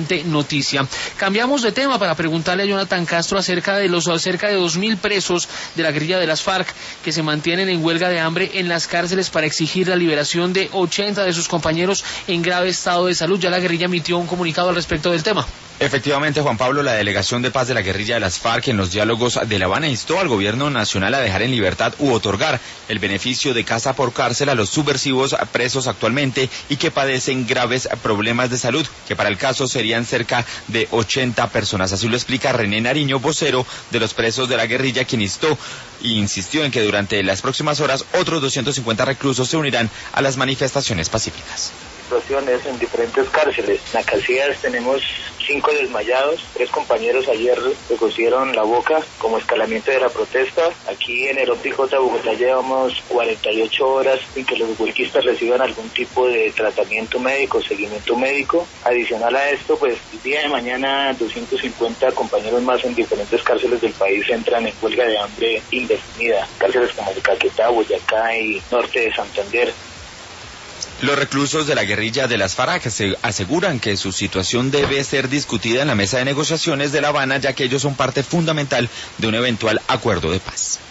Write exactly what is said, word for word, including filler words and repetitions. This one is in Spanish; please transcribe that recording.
excelente noticia. Cambiamos de tema para preguntarle a Jonathan Castro acerca de los cerca de dos mil presos de la guerrilla de las FARC que se mantienen en huelga de hambre en las cárceles para exigir la liberación de ochenta de sus compañeros en grave estado de salud. Ya la guerrilla emitió un comunicado al respecto del tema. Efectivamente, Juan Pablo, la Delegación de Paz de la Guerrilla de las FARC en los diálogos de La Habana instó al gobierno nacional a dejar en libertad u otorgar el beneficio de casa por cárcel a los subversivos presos actualmente y que padecen graves problemas de salud, que para el caso serían cerca de ochenta personas. Así lo explica René Nariño, vocero de los presos de la guerrilla, quien instó e insistió en que durante las próximas horas otros doscientos cincuenta reclusos se unirán a las manifestaciones pacíficas. Situaciones en diferentes cárceles. En la Casillas tenemos cinco desmayados, tres compañeros ayer se cosieron la boca como escalamiento de la protesta. Aquí en el Optic de Bogotá llevamos cuarenta y ocho horas sin que los huelguistas reciban algún tipo de tratamiento médico, seguimiento médico. Adicional a esto, pues el día de mañana doscientos cincuenta compañeros más en diferentes cárceles del país entran en huelga de hambre indefinida. Cárceles como el Caquetá, Boyacá y norte de Santander. Los reclusos de la guerrilla de las FARC aseguran que su situación debe ser discutida en la mesa de negociaciones de La Habana, ya que ellos son parte fundamental de un eventual acuerdo de paz.